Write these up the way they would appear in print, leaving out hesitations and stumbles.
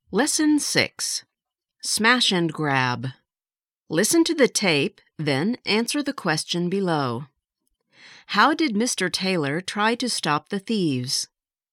Lesson 6. Smash and Grab. Listen to the tape, then answer the question below. How did Mr. Taylor try to stop the thieves?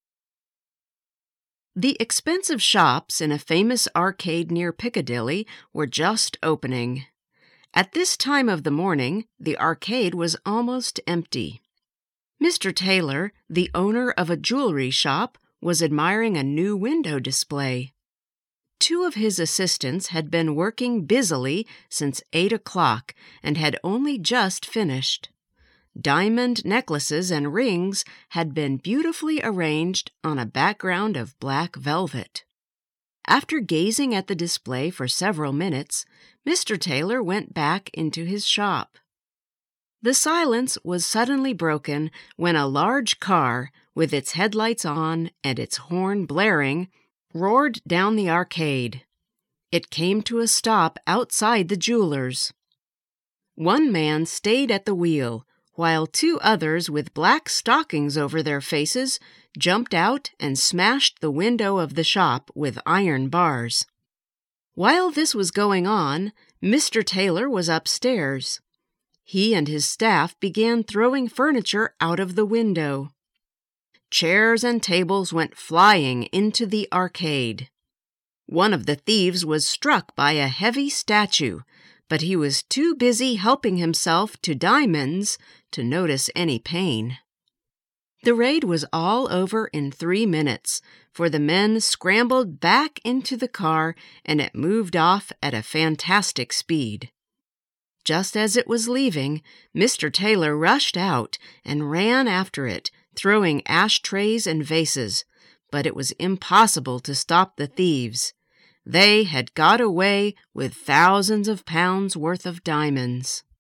The expensive shops in a famous arcade near Piccadilly were just opening. At this time of the morning, the arcade was almost empty. Mr. Taylor, the owner of a jewelry shop, was admiring a new window display. Two of his assistants had been working busily since 8 o'clock and had only just finished. Diamond necklaces and rings had been beautifully arranged on a background of black velvet. After gazing at the display for several minutes, Mr. Taylor went back into his shop. The silence was suddenly broken when a large car, with its headlights on and its horn blaring, roared down the arcade. It came to a stop outside the jeweler's. One man stayed at the wheel, while two others with black stockings over their faces jumped out and smashed the window of the shop with iron bars. While this was going on, Mr. Taylor was upstairs. He and his staff began throwing furniture out of the window. Chairs and tables went flying into the arcade. One of the thieves was struck by a heavy statue, but he was too busy helping himself to diamonds to notice any pain. The raid was all over in 3 minutes, for the men scrambled back into the car and it moved off at a fantastic speed. Just as it was leaving, Mr. Taylor rushed out and ran after it, throwing ashtrays and vases, but it was impossible to stop the thieves. They had got away with thousands of pounds worth of diamonds.